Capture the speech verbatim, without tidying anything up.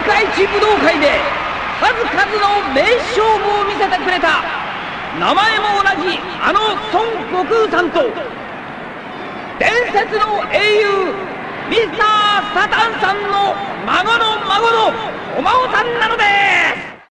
日市武道会で数々の名勝負を見せてくれた、名前も同じあの孫悟空さんと伝説の英雄ミスター・サタンさんの孫の孫のお孫さんなのです。